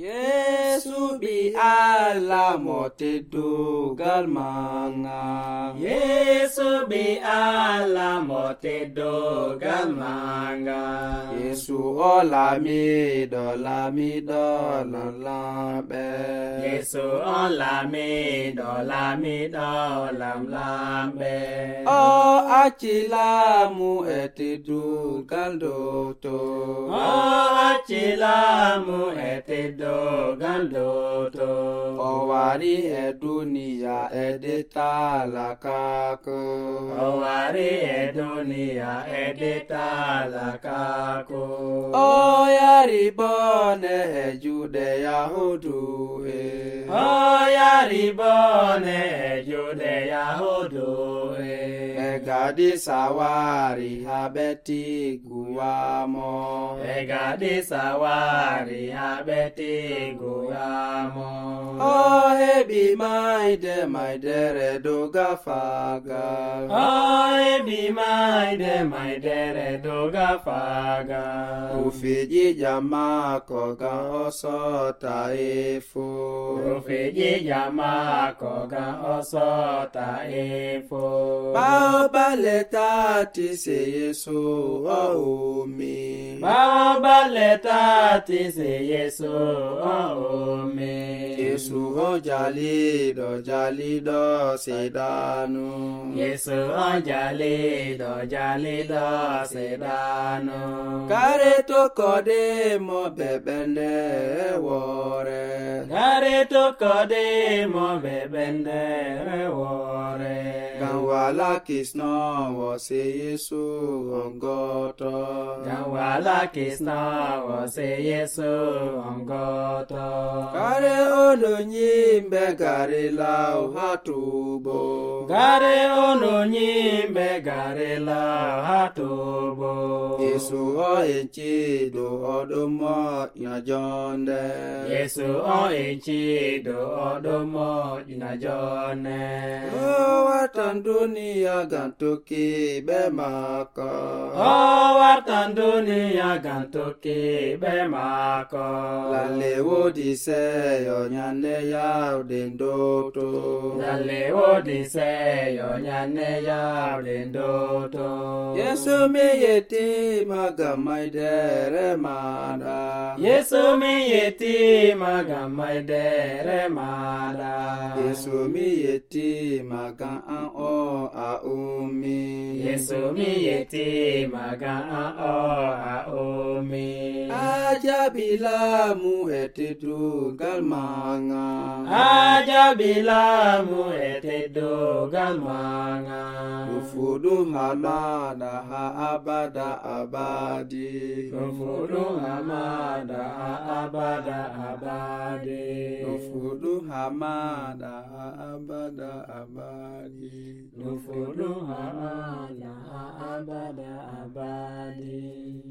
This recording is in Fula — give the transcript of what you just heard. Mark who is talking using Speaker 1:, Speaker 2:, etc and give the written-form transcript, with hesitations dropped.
Speaker 1: Yesu bi ala motedo galmanga.
Speaker 2: Yesu bi ala motedo galmanga.
Speaker 1: Yesu olamido lamido lambe.
Speaker 2: Yesu olamido lamido lambe.
Speaker 1: O achilamu etedo galdoto.
Speaker 2: O achilamu etedo galdoto.
Speaker 1: Owari edunia edeta lakako.
Speaker 2: Owari edunia edeta lakako.
Speaker 1: O yaribone ejude yahuduhe.
Speaker 2: O yaribone ejude yahuduhe.
Speaker 1: Egadi sawari habeti guamo.
Speaker 2: Egadi sawari habeti guamo.
Speaker 1: O hebi maide doga faga.
Speaker 2: O ebi maide doga faga.
Speaker 1: Ufiji jama koga oso taifu.
Speaker 2: Ufiji jama koga oso taifo.
Speaker 1: Baobaleta tise Yesu oumi.
Speaker 2: Baobaleta tise Yesu oumi.
Speaker 1: Yesu jalido sedanu.
Speaker 2: Yesu jalido sedanu.
Speaker 1: Kare to kode mo bebende wore.
Speaker 2: Kare to kode mo bebende wore.
Speaker 1: Ganwala kisno wose Yesu ongoto.
Speaker 2: Ganwala kisna wose Yesu ongoto.
Speaker 1: Kare ono nyimbe gare lau hatubo.
Speaker 2: Gare ono nyimbe gare la hatubo.
Speaker 1: Yesu enchido odomo inajonde.
Speaker 2: Yesu enchido odomo inajone.
Speaker 1: Watan dunia gantuki bemako.
Speaker 2: Watan dunia gantuki bemako.
Speaker 1: Lalewo dise yo nyane ya udendoto.
Speaker 2: Lalewo dise yo nyane ya udendoto.
Speaker 1: Yesu mi yeti magamaidere mada.
Speaker 2: Yesu mi yeti magamaidere mada.
Speaker 1: Yesu mi yeti maga o aumi.
Speaker 2: Yesu mi yeti maga aumi.
Speaker 1: Ajabila mu etedu galmanga.
Speaker 2: Ajabila mu etedu galmanga.
Speaker 1: Ufudu hamada ha abada abadi.
Speaker 2: Ufudu hamada ha abada abadi.
Speaker 1: Ufudu hamada ha abada abadi.
Speaker 2: Ufudu hamada ha abada abadi.